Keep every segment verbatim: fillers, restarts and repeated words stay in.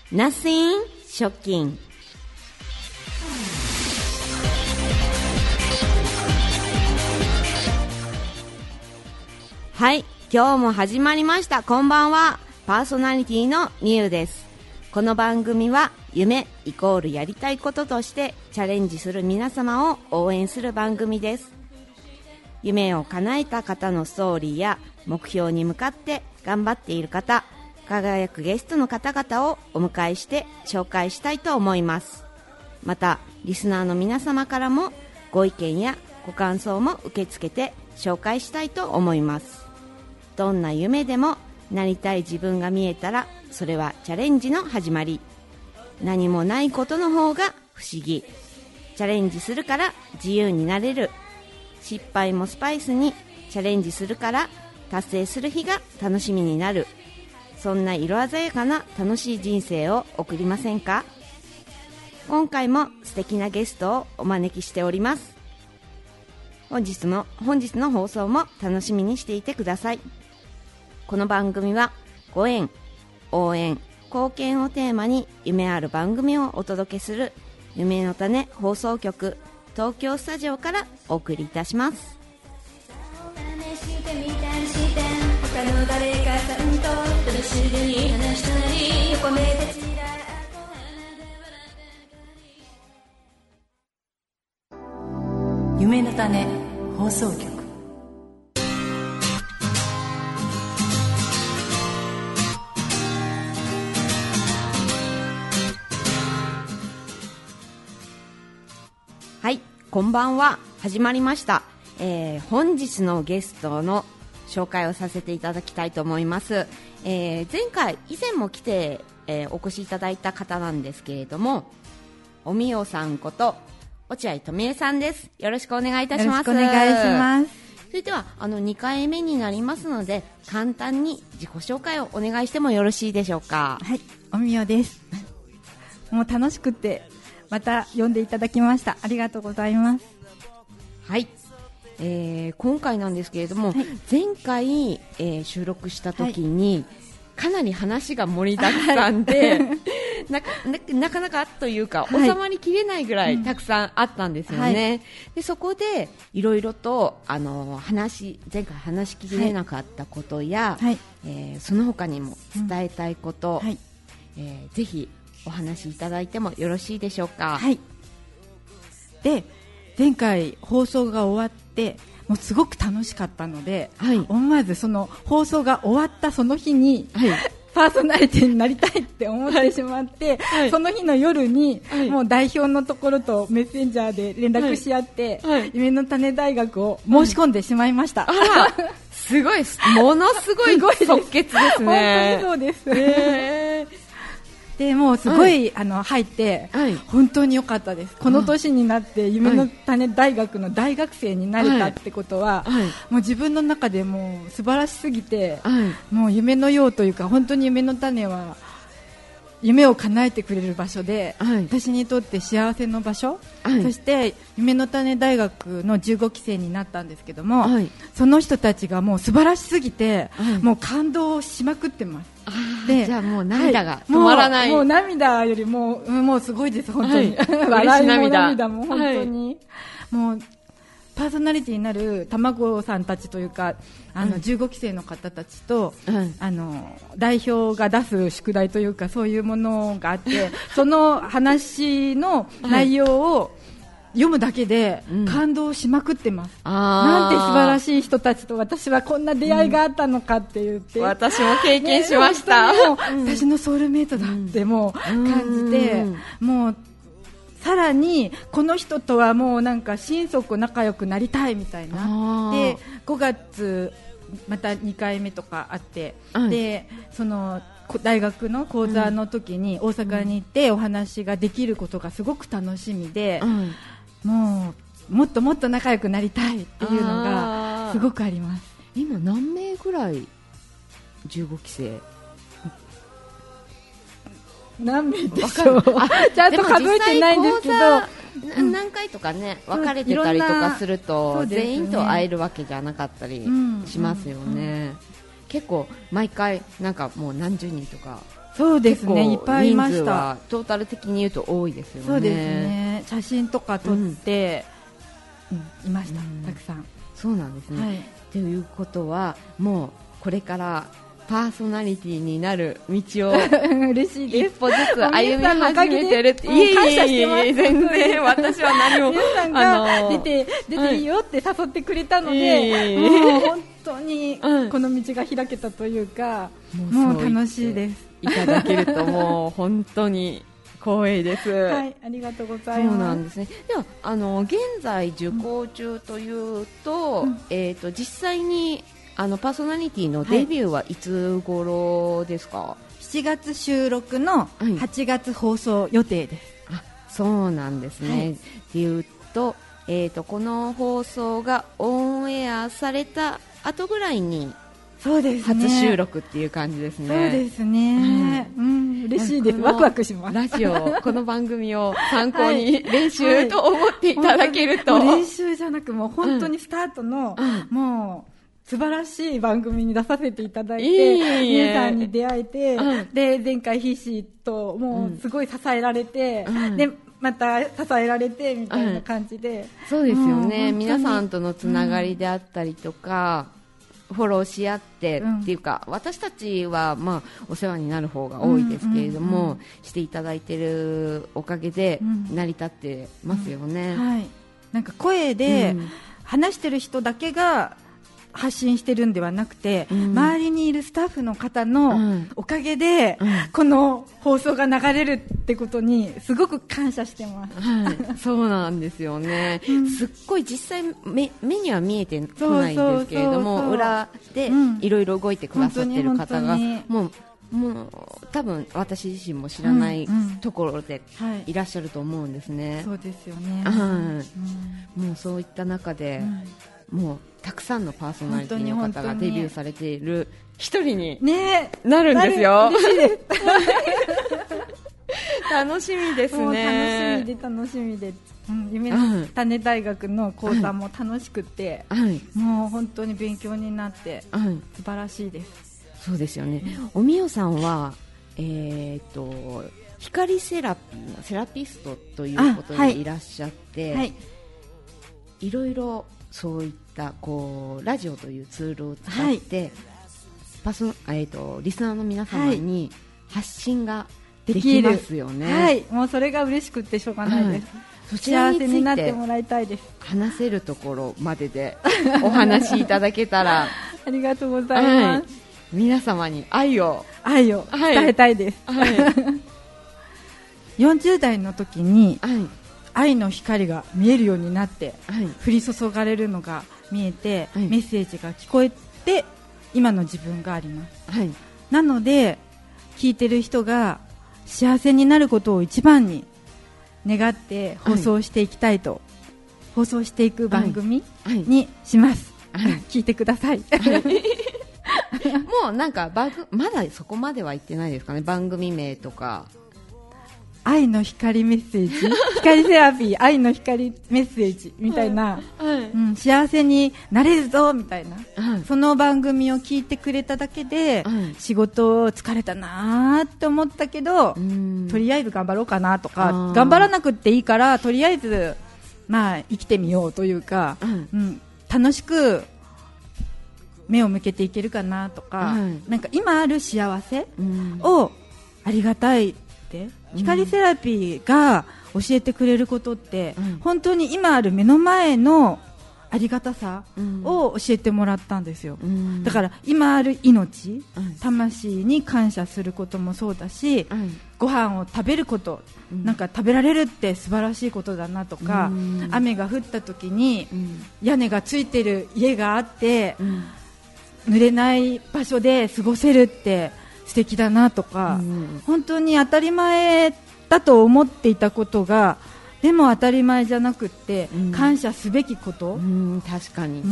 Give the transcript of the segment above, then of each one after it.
Nothing ショッキング。はい、今日も始まりました。こんばんは。パーソナリティのみゆです。この番組は夢イコールやりたいこととしてチャレンジする皆様を応援する番組です。夢を叶えた方のストーリーや目標に向かって頑張っている方、輝くゲストの方々をお迎えして紹介したいと思います。またリスナーの皆様からもご意見やご感想も受け付けて紹介したいと思います。どんな夢でもなりたい自分が見えたらそれはチャレンジの始まり。何もないことの方が不思議。チャレンジするから自由になれる。失敗もスパイスにチャレンジするから達成する日が楽しみになる。そんな色鮮やかな楽しい人生を送りませんか？今回も素敵なゲストをお招きしております。本日も本日の放送も楽しみにしていてください。この番組はご縁、応援、貢献をテーマに夢ある番組をお届けする夢の種放送局東京スタジオからお送りいたします。他の誰かさんとただ静かに話したり横目でちらっと夢の種放送局。 はい、こんばんは。始まりました。えー、本日のゲストの紹介をさせていただきたいと思います。えー、前回以前も来て、えー、お越しいただいた方なんですけれども、おみおさんこと落合とみえさんです。よろしくお願いいたします。 よろしくお願いします。 それではあのにかいめになりますので簡単に自己紹介をお願いしてもよろしいでしょうか？ はい、おみおです。もう楽しくてまた呼んでいただきました。ありがとうございます。 はい、えー、今回なんですけれども、はい、前回、えー、収録した時に、はい、かなり話が盛りだくさんで、はい、な, な, なかなかというか、はい、収まりきれないぐらいたくさんあったんですよね、はい、でそこでいろいろとあの話前回話しきれなかったことや、はいえー、その他にも伝えたいこと、うんはいえー、ぜひお話しいただいてもよろしいでしょうか？ はい。で前回放送が終わってもうすごく楽しかったので、はい、思わずその放送が終わったその日に、はい、パーソナリティになりたいって思ってしまって、はい、その日の夜に、はい、もう代表のところとメッセンジャーで連絡し合って、はいはい、夢の種大学を申し込んでしまいました、 はい、あらすごいものすごい即決ですね。 本当にそうです、えーでもうすごい、はい、あの入って、はい、本当に良かったです。この年になって夢の種大学の大学生になれたってことは、はい、もう自分の中でもう素晴らしすぎて、はい、もう夢のようというか本当に夢の種は夢を叶えてくれる場所で、はい、私にとって幸せの場所、はい、そして夢の種大学のじゅうごき生になったんですけども、はい、その人たちがもう素晴らしすぎて、はい、もう感動しまくってます。 でじゃあもう涙が止まらない、 はい、もう、もう涙よりももうすごいです本当に、はい、笑いも涙も本当に、はい、もうパーソナリティになる卵さんたちというかあの、うん、じゅうごき生の方たちと、うん、あの代表が出す宿題というかそういうものがあってその話の内容を読むだけで感動しまくってます、うん、なんて素晴らしい人たちと私はこんな出会いがあったのかって言って、 うん、私も経験しました、 ね、もう私のソウルメイトだってもう感じて、うん、もうさらにこの人とはもうなんか心底仲良くなりたいみたいなでごがつまたにかいめとかあって、はい、でその大学の講座の時に大阪に行ってお話ができることがすごく楽しみで、うんもうもっともっと仲良くなりたいっていうのがすごくあります。 今何名ぐらいじゅうごき生何名でしょうちゃんと数えてないんですけど何回とかね分かれてたりとかすると、ね、全員と会えるわけじゃなかったりしますよね、うんうんうん、結構毎回なんかもう何十人とかそうですね、いっぱいいました。 人数はトータル的に言うと多いですよね。 そうですね、写真とか撮って、うんうん、いました、うん、たくさん。 そうなんですね、はい、ということはもうこれからパーソナリティになる道を嬉しいです。 一歩ずつ歩み始めてるって。いえいえいえ、全然私は何も皆さんが出て、出ていいよって誘ってくれたので、もう本当にこの道が開けたというか、もう楽しいです。 いただけるともう本当に光栄です。 はい、ありがとうございます。 そうなんですね。ではあの現在受講中というと、うん、えっと実際にあのパーソナリティのデビューはいつ頃ですか？はい、 しちがつ収録のはちがつ放送予定です。 はい、あ、そうなんですね。はい、っていうと、えーと、この放送がオンエアされた後ぐらいにそうですね、 初収録っていう感じですね。 そうですね、うんうん、嬉しいです。ワクワクします。 ラジオこの番組を参考に練習と思っていただけると、 はいはい、練習じゃなくもう本当にスタートの、うん、もう素晴らしい番組に出させていただいて、皆さんに出会えて、うん、で前回ヒッシーともうすごい支えられて、うん、でまた支えられてみたいな感じで、 うん、そうですよね、皆さんとのつながりであったりとか、うん、フォローし合ってっていうか、うん、私たちはまあお世話になる方が多いですけれども、うんうんうん、していただいているおかげで成り立ってますよね。 うんうん、はい、なんか声で話してる人だけが発信してるんではなくて、うん、周りにいるスタッフの方のおかげで、うん、この放送が流れるってことにすごく感謝してます。 はい、そうなんですよね、うん、すっごい実際 目, 目には見えてこないんですけれども、そうそうそうそう、裏でいろいろ動いてくださってる方が、うん、もうもう多分私自身も知らないところでいらっしゃると思うんですね。 はい、そうですよね、 うんうん、もうそういった中で、うん、もうたくさんのパーソナリティの方がデビューされている一人になるんですよ。 ね、嬉しいです楽しみですね。 もう楽しみで楽しみで、うん、夢の種大学の講座も楽しくて、はい、もう本当に勉強になって、はい、素晴らしいです。 そうですよね。おみよさんは、えー、と光セラピーのセラピストということでいらっしゃって、はい、いろいろそういったこうラジオというツールを使って、はい、パソえー、とリスナーの皆様に発信ができますよね。 はい、もうそれが嬉しくてしょうがないです。はい、そちらについて幸せになってもらいたいです。 話せるところまででお話しいただけたらありがとうございます。はい、 皆様に愛を愛を伝えたいです。はい、よんじゅう代の時に、はい、愛の光が見えるようになって、はい、降り注がれるのが見えて、はい、メッセージが聞こえて今の自分があります。はい、なので聞いてる人が幸せになることを一番に願って放送していきたいと、はい、放送していく番組にします。はいはい、聞いてください。はいもうなんかバグまだそこまでは言ってないですかね。番組名とか愛の光メッセージ光セラピー愛の光メッセージみたいな、はいはい、うん、幸せになれるぞみたいな、はい、その番組を聞いてくれただけで、はい、仕事疲れたなって思ったけどとりあえず頑張ろうかなとか、頑張らなくていいからとりあえずまあ生きてみようというか、うんうん、楽しく目を向けていけるかなとか、はい、なんか今ある幸せをありがたいって、うん、光セラピーが教えてくれることって、うん、本当に今ある目の前のありがたさを教えてもらったんですよ。うん、だから今ある命、うん、魂に感謝することもそうだし、うん、ご飯を食べること、うん、なんか食べられるって素晴らしいことだなとか、うん、雨が降った時に、うん、屋根がついてる家があって、うん、濡れない場所で過ごせるって素敵だなとか、うん、本当に当たり前だと思っていたことがでも当たり前じゃなくって、うん、感謝すべきこと、うん、 確かに、 うん、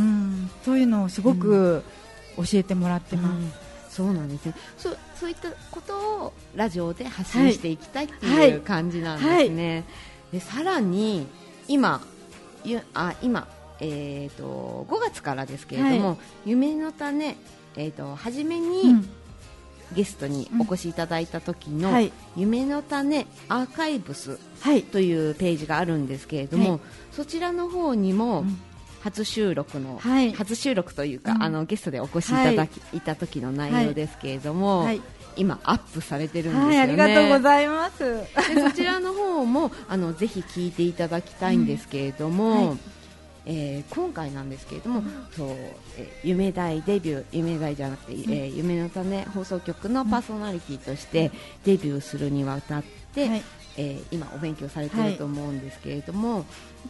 そういうのをすごく教えてもらってます。うん、 そうなんですね。そ、そういったことをラジオで発信していきたいっていう感じなんですね。はいはい、でさらに今あ今えー、とごがつからですけれども、はい、夢の種、えー、と初めに、うん、 ゲストにお越しいただいた時の、うんはい、夢の種アーカイブスというページがあるんですけれども、はい、そちらの方にも、うん初収録の、はい、初収録というか、うん、あのゲストでお越しいただき、はい、いた時の内容ですけれども、はい、今アップされてるんですよね、はい、 ありがとうございます。 でそちらの方もあのぜひ聞いていただきたいんですけれども、うんはいえー、今回なんですけれども、うん、そうえー、夢大デビュー夢大じゃなくて、うんえー、夢の種放送局のパーソナリティとしてデビューするにはたって、はいえー、今お勉強されていると思うんですけれども、はい、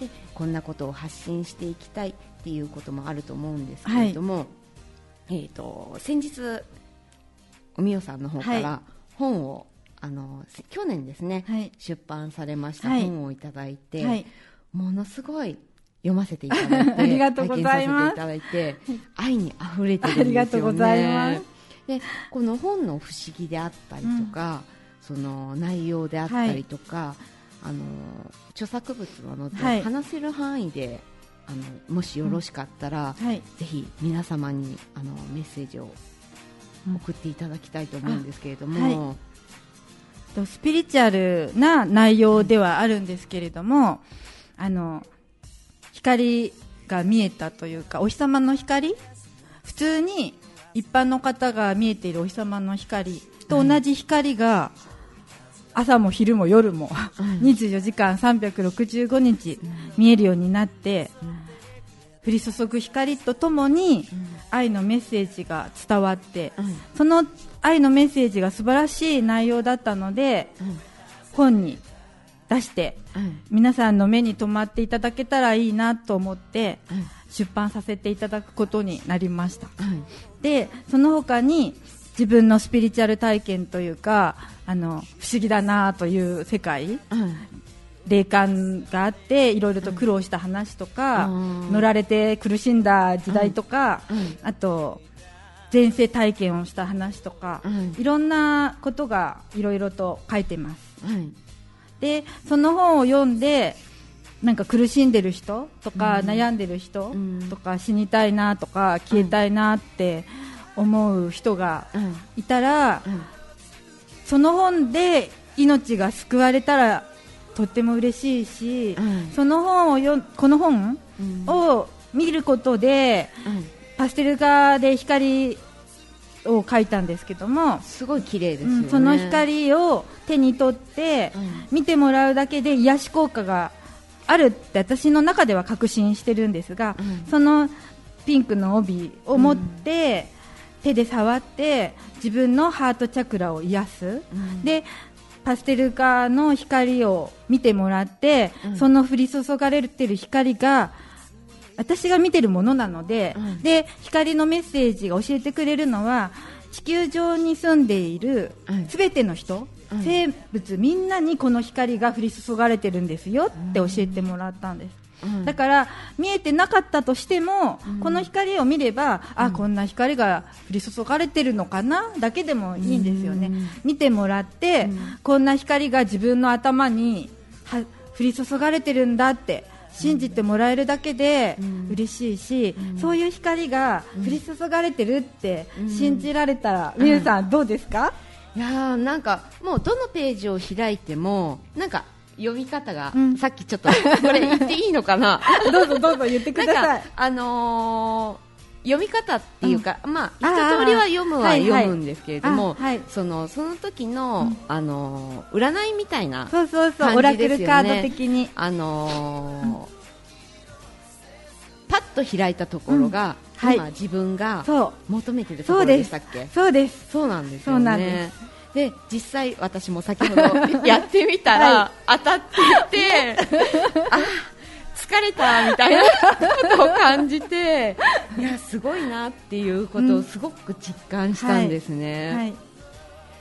でこんなことを発信していきたいっていうこともあると思うんですけれども、はいえー、と先日おみよさんの方から本を、はい、あの去年ですね、はい、出版されました本をいただいて、はい、ものすごい読ませていただいてありがとうございます。 体験させていただいて愛にあふれてるんですよね。ありがとうございます。でこの本の不思議であったりとか、うんその内容であったりとか、はい、あの著作物なので、はい、話せる範囲であのもしよろしかったら、うんはい、ぜひ皆様にあのメッセージを送っていただきたいと思うんですけれども、 はい、スピリチュアルな内容ではあるんですけれども、あの光が見えたというかお日様の光普通に一般の方が見えているお日様の光と同じ光が、うん朝も昼も夜も、うん、にじゅうよじかんさんびゃくろくじゅうごにち見えるようになって、うん、降り注ぐ光とともに、うん、愛のメッセージが伝わって、うん、その愛のメッセージが素晴らしい内容だったので、うん、本に出して、うん、皆さんの目に留まっていただけたらいいなと思って、うん、出版させていただくことになりました、うん、でその他に自分のスピリチュアル体験というかあの不思議だなという世界、うん、霊感があっていろいろと苦労した話とか、うん、乗られて苦しんだ時代とか、うんうん、あと前世体験をした話とか、うん、いろんなことがいろいろと書いてます、うん、でその本を読んでなんか苦しんでる人とか、うん、悩んでる人とか、うん、死にたいなとか消えたいなって思う人がいたら、うんうん、その本で命が救われたらとっても嬉しいし、うん、その本をよこの本を見ることで、うん、パステル画で光を描いたんですけどもすごい綺麗ですよね、うん、 その光を手に取って見てもらうだけで癒し効果があるって私の中では確信してるんですが、うん、そのピンクの帯を持って、うん手で触って自分のハートチャクラを癒す、うん、でパステル画の光を見てもらって、うん、その降り注がれている光が私が見ているものなので、うん、で光のメッセージが教えてくれるのは地球上に住んでいるすべての人、うん、生物みんなにこの光が降り注がれているんですよって教えてもらったんです、うん、だから見えてなかったとしても、うん、この光を見れば、うん、あこんな光が降り注がれてるのかなだけでもいいんですよね、うん、見てもらって、うん、こんな光が自分の頭には降り注がれてるんだって信じてもらえるだけで嬉しいし、うん、そういう光が降り注がれてるって信じられたら、うん、みゆさんどうですか？ いやーなんかもうどのページを開いてもなんか読み方が、うん、さっきちょっとこれ言っていいのかなどうぞどうぞ言ってください。 なんかあのー、読み方っていうか、うん、まあ一通りは読むは読むんですけれども、はいはい、そのその時の、うん、あのー、占いみたいな感じですよね。そうそうそうオラクルカード的にあのーうん、パッと開いたところが、うんはい、今自分が求めてるところでしたっけ？ そうです。 そうなんですよね。そうなんです。で実際私も先ほどやってみたら、はい、当たっていてあ疲れたみたいなことを感じていやすごいなっていうことをすごく実感したんですね、うんはいはい、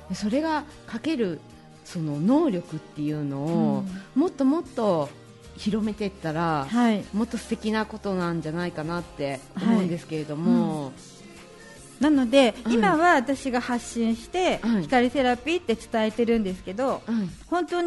それがかけるその能力っていうのを、うん、もっともっと広めていったら、はい、もっと素敵なことなんじゃないかなって思うんですけれども、はいうんなので、うん、今は私が発信して、うん、光セラピーって伝えてるんですけど、うん、本当に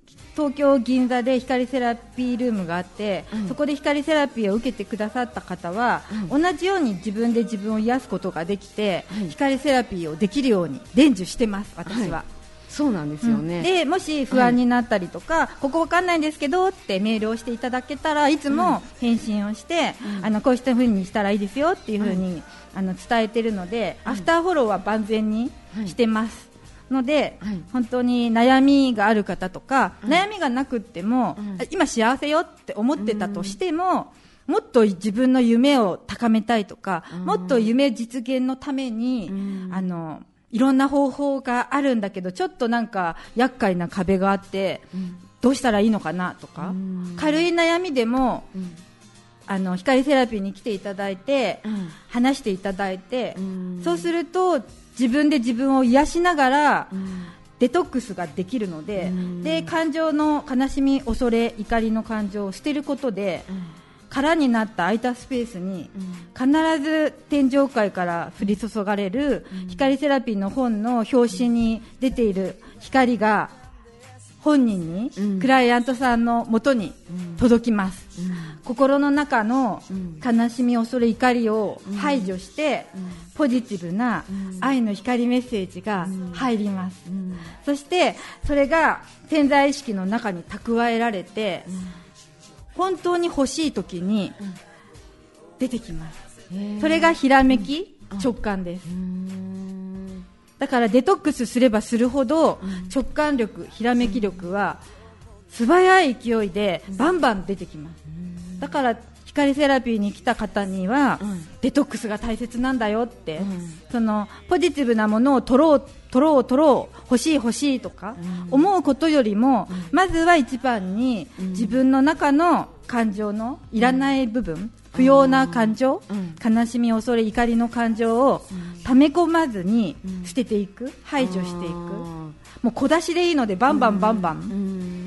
東京銀座で光セラピールームがあって、うん、そこで光セラピーを受けてくださった方は、うん、同じように自分で自分を癒すことができて、はい、光セラピーをできるように伝授してます、私は、はい、 そうなんですよね、 うん、でもし不安になったりとか、はい、ここわかんないんですけどってメールをしていただけたらいつも返信をして、うん、あのこうした風にしたらいいですよっていう風に、うん、あの伝えているので、うん、アフターフォローは万全にしてます、はい、ので、はい、本当に悩みがある方とか、うん、悩みがなくっても、うん、今幸せよって思ってたとしても、うん、もっと自分の夢を高めたいとか、うん、もっと夢実現のために、うん、あのいろんな方法があるんだけどちょっとなんか厄介な壁があって、うん、どうしたらいいのかなとか、うん、軽い悩みでも、うん、あの光セラピーに来ていただいて、うん、話していただいて、うん、そうすると自分で自分を癒しながら、うん、デトックスができるので、うん、で感情の悲しみ、恐れ、怒りの感情を捨てることで、うん、空になった空いたスペースに、うん、必ず天上界から降り注がれる、うん、光セラピーの本の表紙に出ている光が本人に、うん、クライアントさんの元に届きます、うん、心の中の悲しみ、恐れ、怒りを排除して、うん、ポジティブな愛の光メッセージが入ります、うん、そしてそれが潜在意識の中に蓄えられて、うん、本当に欲しい時に出てきます、うん、それがひらめき、うん、直感です。だからデトックスすればするほど、うん、直感力、ひらめき力は素早い勢いでバンバン出てきます、うん、だから光セラピーに来た方には、うん、デトックスが大切なんだよって、うん、そのポジティブなものを取ろう取ろう取ろう欲しい欲しいとか、うん、思うことよりも、うん、まずは一番に、うん、自分の中の感情のいらない部分、うん、不要な感情、うん、悲しみ、恐れ、怒りの感情を、うん、溜め込まずに捨てていく、排除していく、もう小出しでいいのでバンバンバンバン、うん、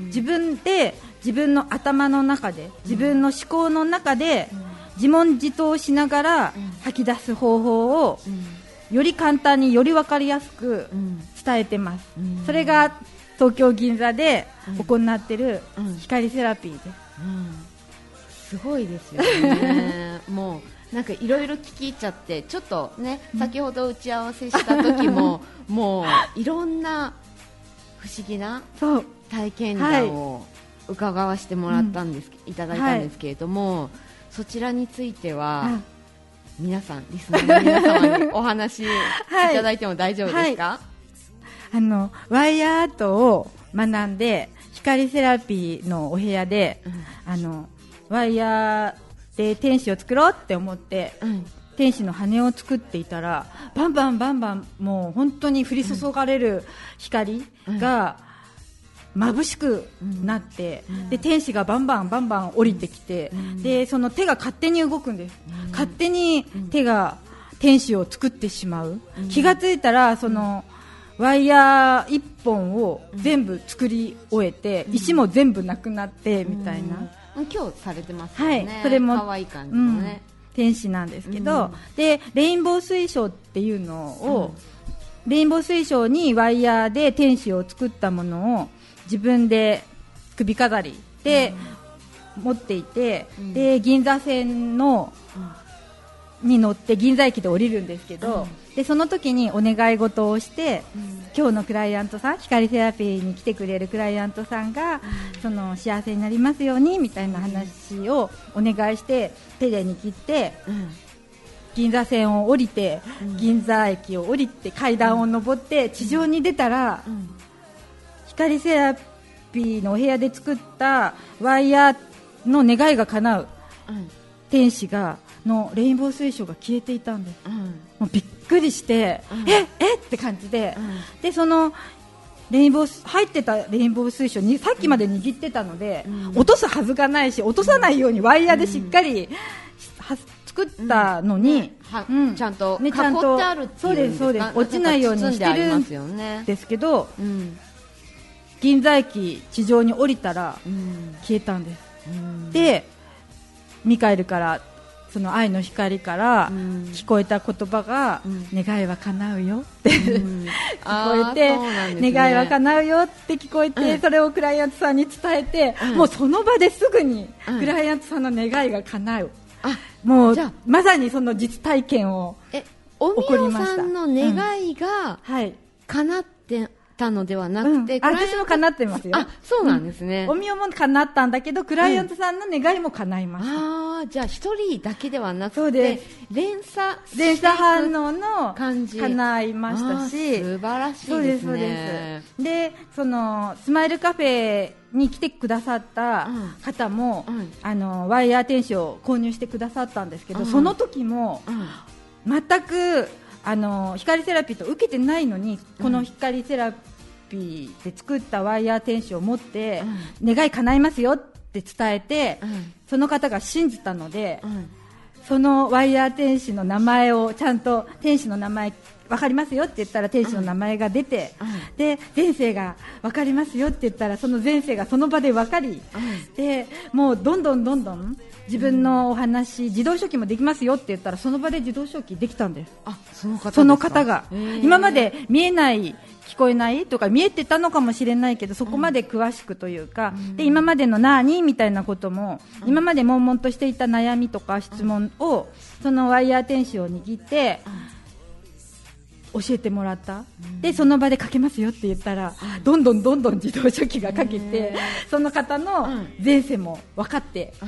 自分で自分の頭の中で、自分の思考の中で、うん、自問自答しながら吐き出す方法を、うん、より簡単により分かりやすく伝えてます、うん、それが東京銀座で行っている光セラピーです、うんうん、 すごいですよねもうなんかいろいろ聞き入っちゃってちょっとね、うん、先ほど打ち合わせした時ももういろんな不思議な体験談を伺わせてもらったんです、はい、いただいたんですけれども、はい、そちらについては、うん、皆さんリスナーの皆様にお話いただいても大丈夫ですか？はい、 あのワイヤーアートを学んで光セラピーのお部屋で、うん、あのワイヤーで天使を作ろうって思って、うん、天使の羽を作っていたらバンバンバンバンもう本当に降り注がれる光が眩しくなって、うん、で天使がバンバンバンバン降りてきて、うん、でその手が勝手に動くんです、うん、勝手に手が天使を作ってしまう、うん、気がついたらそのワイヤーいっぽんを全部作り終えて、うん、石も全部なくなってみたいな、 うん、今日されてますよね、 はい、それも可愛い感じのね、 うん、天使なんですけど、うん、でレインボー水晶っていうのを、うん、レインボー水晶にワイヤーで天使を作ったものを自分で首飾りで持っていて、うん、で銀座線の、うん、に乗って銀座駅で降りるんですけど、うん、でその時にお願い事をして、うん、今日のクライアントさん、光セラピーに来てくれるクライアントさんが、うん、その幸せになりますようにみたいな話をお願いして手で握って、うん、銀座線を降りて、うん、銀座駅を降りて階段を上って地上に出たら、うん、光セラピーのお部屋で作ったワイヤーの願いが叶う、うん、天使がのレインボー水晶が消えていたんです、うん、もうびっくりして、うん、ええって感じで、うん、でそのレインボー入ってたレインボー水晶にさっきまで握ってたので、うん、落とすはずがないし落とさないようにワイヤーでしっかり、うん、作ったのに、 うんうん、ちゃんと囲ってあるっていうんですか、そうですそうです、 落ちないようにしてるんですけど、うん、銀座駅地上に降りたら消えたんです、うん、でミカエルからその愛の光から聞こえた言葉が、うん、願いは叶うよって、うん、聞こえて、ね、願いは叶うよって聞こえて、うん、それをクライアントさんに伝えて、うん、もうその場ですぐにクライアントさんの願いが叶う、うん、もうまさにその実体験を起こりました。 おみおさんの願いが叶ってたのではなくて、 うん、私も叶ってますよ。 あ、そうなんですね。 うん、おみおも叶ったんだけど、クライアントさんの願いも叶いました。うん、 ああ、じゃあ一人だけではなくて、連鎖連鎖反応の感じ叶いましたし、 素晴らしいですね。そうです、そうです。 で、そのスマイルカフェに来てくださった方も、うんうん、あのワイヤー天使を購入してくださったんですけど、うん、その時も、うん、全くあの光セラピーと受けてないのに、この光セラピーで作ったワイヤー天使を持って、うん、願い叶いますよって伝えて、うん、その方が信じたので、うん、そのワイヤー天使の名前をちゃんと天使の名前分かりますよって言ったら天使の名前が出て、うん、で前世が分かりますよって言ったらその前世がその場で分かり、うん、でもうどんどんどんどん自分のお話、うん、自動書記もできますよって言ったらその場で自動書記できたんです。 あ、その方ですか？ その方が今まで見えない聞こえないとか見えてたのかもしれないけどそこまで詳しくというか、うん、で今までの何みたいなことも、うん、今まで悶々としていた悩みとか質問をそのワイヤー天使を握って、うん、教えてもらった、うん、でその場で書けますよって言ったら、うん、どんどんどんどん自動書記が書けてその方の前世も分かって、うん、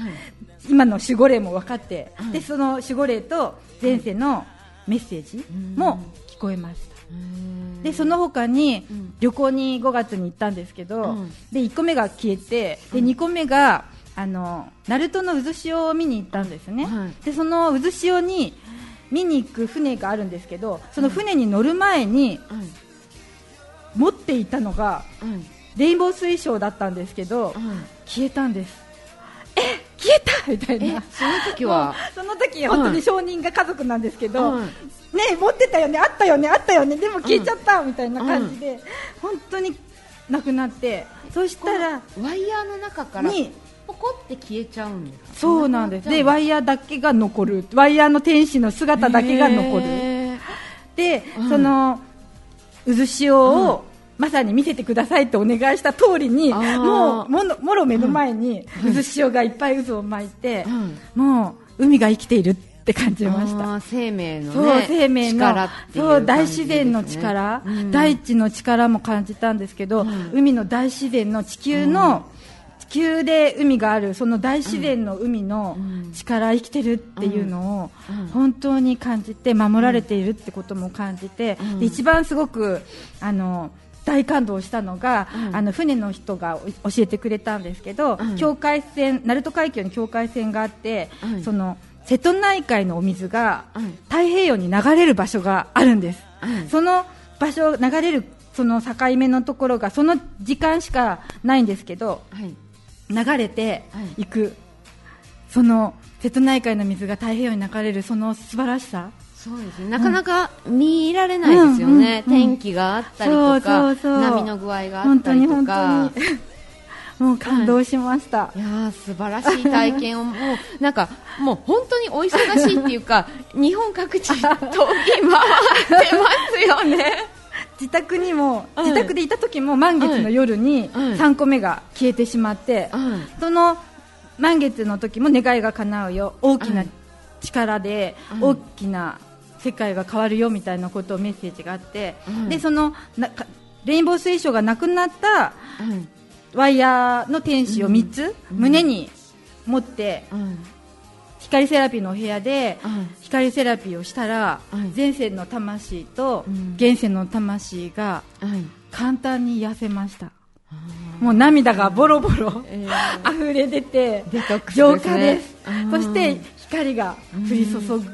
今の守護霊も分かって、うん、でその守護霊と前世のメッセージも聞こえました。でその他に旅行にごがつに行ったんですけど、うん、でいっこめが消えてでにこめがあのナルトの渦潮を見に行ったんですね、うん、でその渦潮に見に行く船があるんですけどその船に乗る前に、うん、持っていたのが、うん、レインボー水晶だったんですけど、うん、消えたんです。え消えたみたいな。 その時はその時本当に証人が家族なんですけど、うん、ね持ってたよねあったよねあったよねでも消えちゃった、うん、みたいな感じで、うん、本当になくなってそしたらワイヤーの中からポコって消えちゃうんですか？ そうなんです。でワイヤーだけが残るワイヤーの天使の姿だけが残るで、うん、その渦潮を、うんまさに見せてくださいとお願いした通りにもうものもろ目の前に渦潮がいっぱい渦を巻いて、うん、もう海が生きているって感じました。 生命の、ね、 そう生命の力っていうそう大自然の力、うん、大地の力も感じたんですけど、うん、海の大自然の地球の、うん、地球で海があるその大自然の海の力、うん、生きてるっていうのを本当に感じて守られているってことも感じて、うん、で一番すごくあの大感動したのが、うん、あの船の人が教えてくれたんですけど、うん、境界線鳴門海峡に境界線があって、うん、その瀬戸内海のお水が太平洋に流れる場所があるんです、うん、その場所流れるその境目のところがその時間しかないんですけど、はい、流れていく、はい、その瀬戸内海の水が太平洋に流れるその素晴らしさそうですね、なかなか見られないですよね、うんうんうん、天気があったりとかそうそうそう波の具合があったりとか本当に本当にもう感動しました、 はい、いや素晴らしい体験をもうなんかもう本当にお忙しいっていうか日本各地飛び回ってますよね自宅にも、はい、自宅でいた時も満月の夜にさんこめが消えてしまって、はいはい、その満月の時も願いが叶うよ大きな力で大きな世界が変わるよみたいなことをメッセージがあって、うん、でそのなレインボー水晶がなくなった、うん、ワイヤーの天使をみっつ、うん、胸に持って、うん、光セラピーのお部屋で、うん、光セラピーをしたら、うん、前世の魂と、うん、現世の魂が、うん、簡単に癒せました、うん、もう涙がボロボロ、えー、溢れ出てデトックスですね、 浄化です、うん、そして光が降り注ぐ、うん、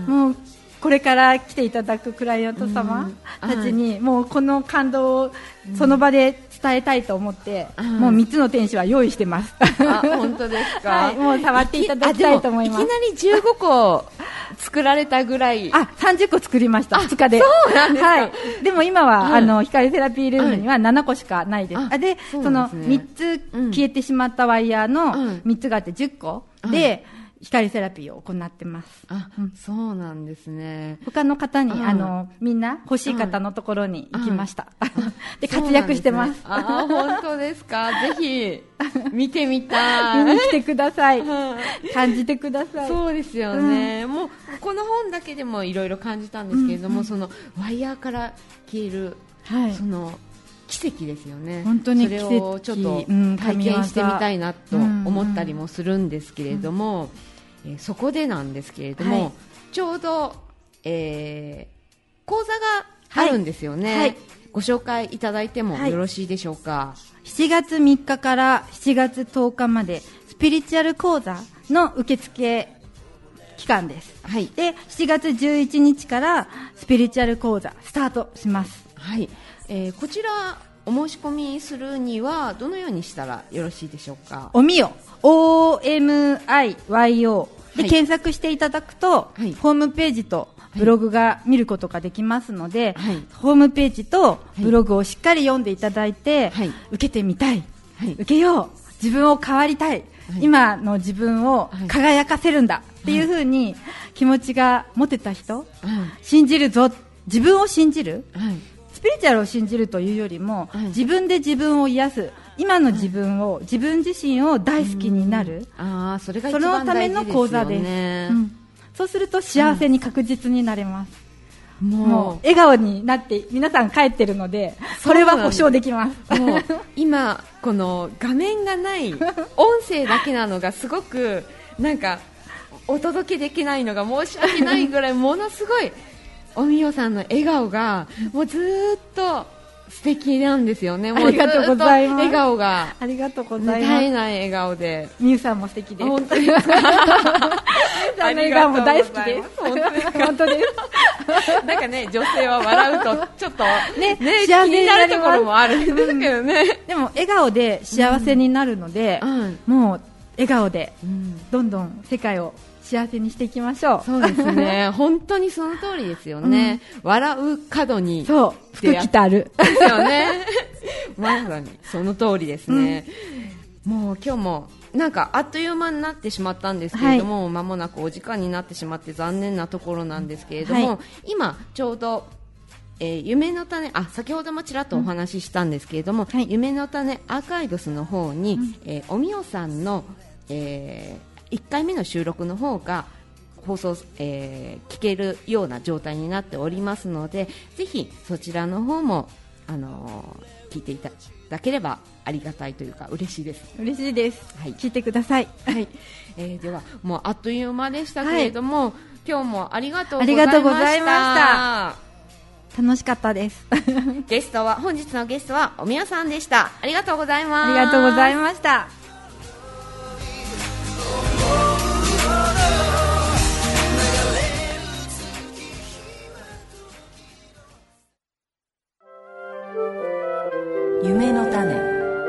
もうこれから来ていただくクライアント様たちにもうこの感動をその場で伝えたいと思って、うん、もうみっつの天使は用意してます。 あ、本当ですか、 はい、もう触っていただきたいと思います。 いきなりじゅうごこ作られたぐらいあさんじゅっこ作りましたふつかで。 そうなんですか、 はい、でも今は、うん、あの光セラピールームにはななこしかないです、うん、あでそのみっつ消えてしまったワイヤーのみっつがあってじゅっこ、うん、で光セラピーを行ってます。 あ、うん、そうなんですね。 他の方に、あの、みんな欲しい方のところに行きました。で、活躍してます。 あ、本当ですか。ぜひ、見てみたい。 見に来てください。感じてください。 そうですよね。うん、もう、この本だけでもいろいろ感じたんですけれども、うんうん、その、ワイヤーから消える、はい、その、奇跡ですよね。 本当に奇跡。 それをちょっと体験してみたいなと思ったりもするんですけれども、うんうんえー、そこでなんですけれども、はい、ちょうど、えー、講座があるんですよね、はいはい、ご紹介いただいてもよろしいでしょうか。はい、 しちがつみっかからしちがつとおかまでスピリチュアル講座の受付期間です、はい、でしちがつじゅういちにちからスピリチュアル講座スタートします。 はい、えー、こちらお申し込みするにはどのようにしたらよろしいでしょうか。 おみよ オーエムアイワイオー で、はい、検索していただくと、はい、ホームページとブログが見ることができますので、はい、ホームページとブログをしっかり読んでいただいて、はい、受けてみたい、はい、受けよう、自分を変わりたい、はい、今の自分を輝かせるんだ、はい、っていう風に気持ちが持てた人、はい、信じるぞ、自分を信じる、はい、スピリチュアルを信じるというよりも、はい、自分で自分を癒す、今の自分を、はい、自分自身を大好きになる、 あー、それが一番大事ですよね。そのための講座です、 うん、そうすると幸せに確実になれます、うん、もう、もう笑顔になって皆さん帰ってるので、それは保証できます。 もう今この画面がない音声だけなのがすごくなんかお届けできないのが申し訳ないぐらいものすごいおみよさんの笑顔がもうずーっと素敵なんですよね。もうずっと笑顔がありがとうございます。 絶えない笑顔で、 みゆさんも素敵です。 本当ですか。みゆさんの笑顔も大好きです。本当です。 なんかね、女性は笑うとちょっとね、ね、幸せになるところもあるんですけどね、 うん、でも笑顔で幸せになるので、うん、もう笑顔でどんどん世界を幸せにしていきましょう。 そうですね。本当にその通りですよね。うん、笑う角に。 そう。福来たる。 ですよね。まさにその通りですね。うん、もう今日もなんかあっという間になってしまったんですけれども、はい、間もなくお時間になってしまって残念なところなんですけれども、はい、今ちょうど、えー、夢の種、あ、先ほどもちらっとお話ししたんですけれども、うんはい、夢の種アーカイブスの方に、うんえー、おみおさんの、えーいっかいめの収録の方が放送、えー、聞けるような状態になっておりますので、ぜひそちらの方も、あのー、聞いていただければありがたいというか嬉しいです。 嬉しいです、はい、聞いてください、 はいえー、ではもうあっという間でしたけれども、はい、今日もありがとうございました。 ありがとうございました。楽しかったですゲストは本日のゲストはおみやさんでした。ありがとうございます。 ありがとうございました。 夢の種。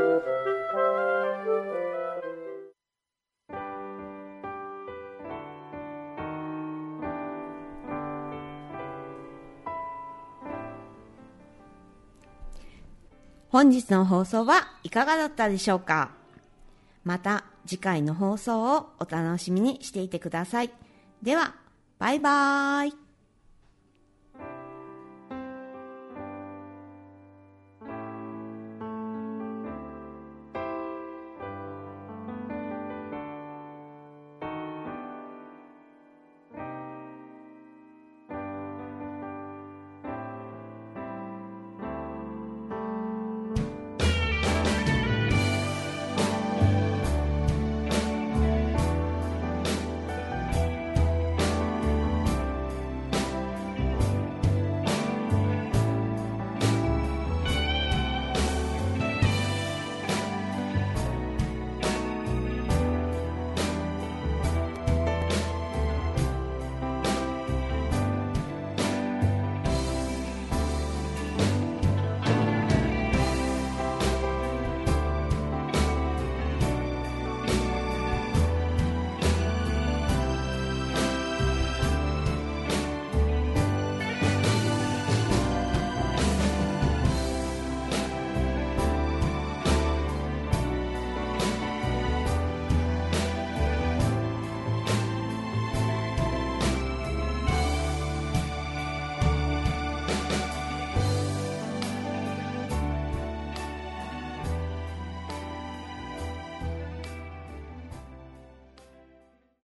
本日の放送はいかがだったでしょうか。また次回の放送をお楽しみにしていてください。ではバイバーイ。